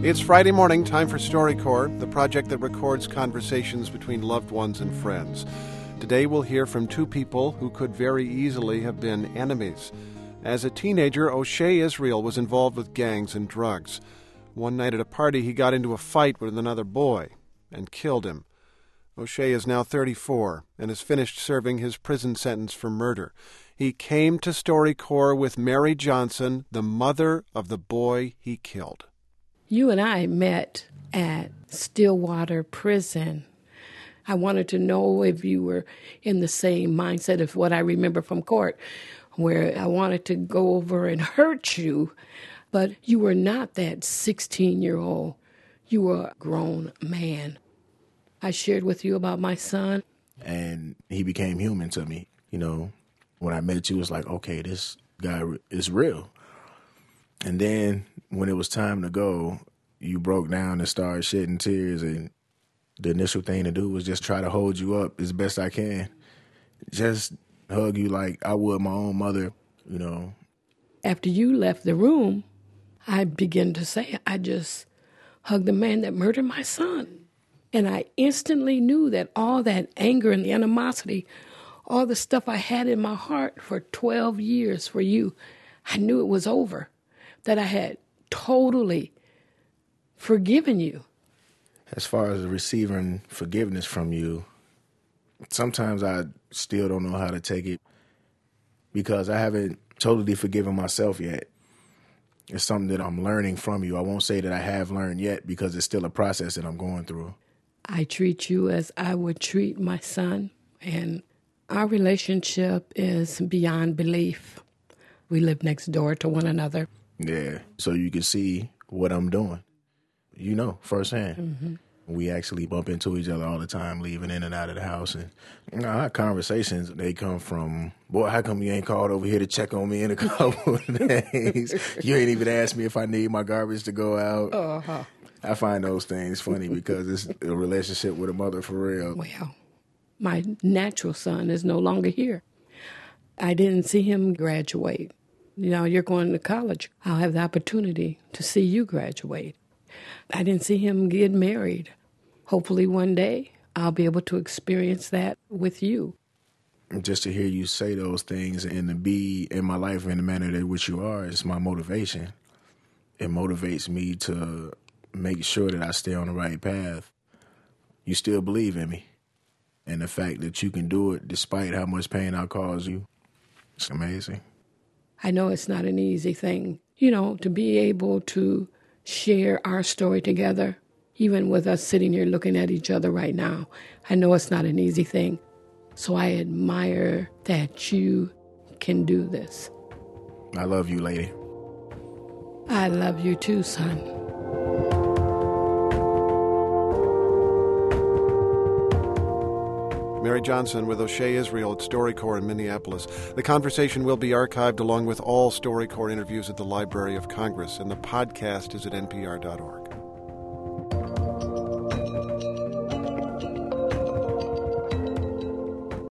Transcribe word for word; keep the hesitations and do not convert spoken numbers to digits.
It's Friday morning, time for StoryCorps, the project that records conversations between loved ones and friends. Today we'll hear from two people who could very easily have been enemies. As a teenager, O'Shea Israel was involved with gangs and drugs. One night at a party, he got into a fight with another boy and killed him. O'Shea is now thirty-four and has finished serving his prison sentence for murder. He came to StoryCorps with Mary Johnson, the mother of the boy he killed. You and I met at Stillwater Prison. I wanted to know if you were in the same mindset of what I remember from court, where I wanted to go over and hurt you, but you were not that sixteen-year-old. You were a grown man. I shared with you about my son. And he became human to me. You know, when I met you, it was like, okay, this guy is real. And then when it was time to go, you broke down and started shedding tears. And the initial thing to do was just try to hold you up as best I can. Just hug you like I would my own mother, you know. After you left the room, I began to say, I just hugged the man that murdered my son. And I instantly knew that all that anger and the animosity, all the stuff I had in my heart for twelve years for you, I knew it was over, that I had totally forgiven you. As far as receiving forgiveness from you, sometimes I still don't know how to take it because I haven't totally forgiven myself yet. It's something that I'm learning from you. I won't say that I have learned yet because it's still a process that I'm going through. I treat you as I would treat my son, and our relationship is beyond belief. We live next door to one another. Yeah, so you can see what I'm doing, you know, firsthand. Mm-hmm. We actually bump into each other all the time, leaving in and out of the house. And you know, our conversations, they come from, boy, how come you ain't called over here to check on me in a couple of days? You ain't even asked me if I need my garbage to go out. Uh-huh. I find those things funny because it's a relationship with a mother for real. Well, my natural son is no longer here. I didn't see him graduate. You know, you're going to college. I'll have the opportunity to see you graduate. I didn't see him get married. Hopefully one day I'll be able to experience that with you. Just to hear you say those things and to be in my life in the manner that which you are is my motivation. It motivates me to make sure that I stay on the right path. You still believe in me. And the fact that you can do it despite how much pain I cause you, it's amazing. I know it's not an easy thing, you know, to be able to share our story together, even with us sitting here looking at each other right now. I know it's not an easy thing. So I admire that you can do this. I love you, lady. I love you too, son. Mary Johnson with O'Shea Israel at StoryCorps in Minneapolis. The conversation will be archived along with all StoryCorps interviews at the Library of Congress, and the podcast is at N P R dot org.